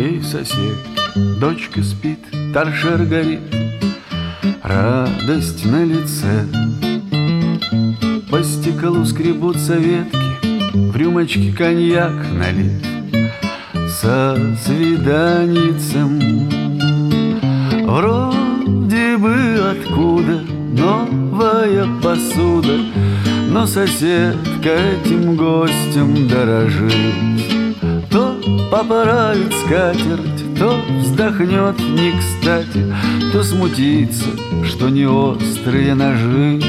моей соседки дочка спит, торшер горит, радость на лице. По стеклу скребутся ветки, в рюмочке коньяк налит. Со свиданицем вроде бы откуда новая посуда, но соседка этим гостем дорожит. То поправит скатерть, то вздохнет не кстати, то смутится, что не острые ножи.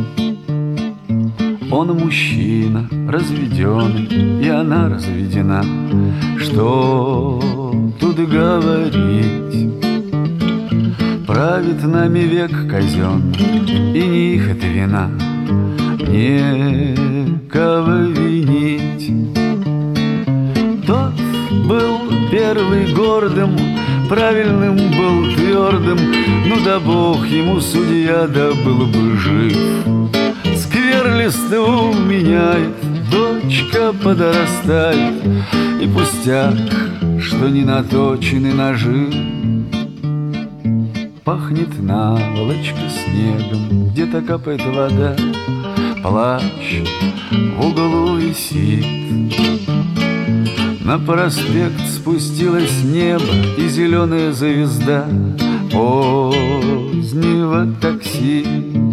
Он мужчина, разведенный, и она разведена. Что тут говорить? Правит нами век казенный, и не их это вина, некого винить. Тот был первый гордым, правильным был твердым, ну да бог ему судья, да был бы жив. Скверлисту меняет, дочка подрастает, и пустяк, что не наточены ножи. Пахнет наволочка снегом, где-то капает вода, плащ в углу висит. На проспект спустилось небо и зеленая звезда позднего такси.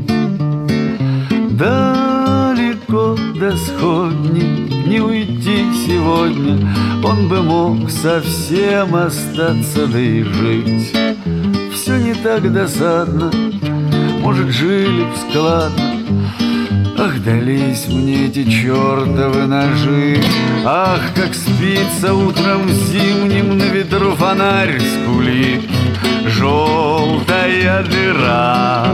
Далеко до сходни не уйти сегодня, он бы мог совсем остаться, да и жить. Все не так досадно, может, жили б складно. Ах, дались мне эти чертовы ножи. Ах, как спится утром зимним, на ветру фонарь скулит, желтая дыра.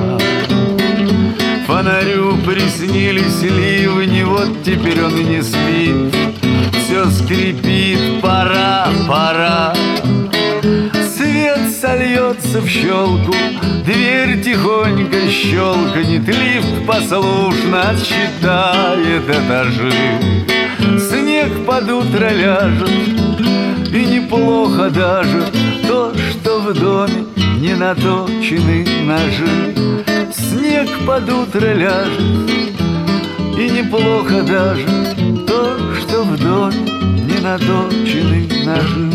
Фонарю приснились ливни, вот теперь он и не спит. Все скрипит, пора, пора. Свет сольется в щелку, дверь тихонько щелкнет, лифт послушно отсчитает этажи. Снег под утро ляжет, и неплохо даже то, что в доме не наточены ножи. Снег под утро ляжет, и неплохо даже то, что в доме не наточены ножи.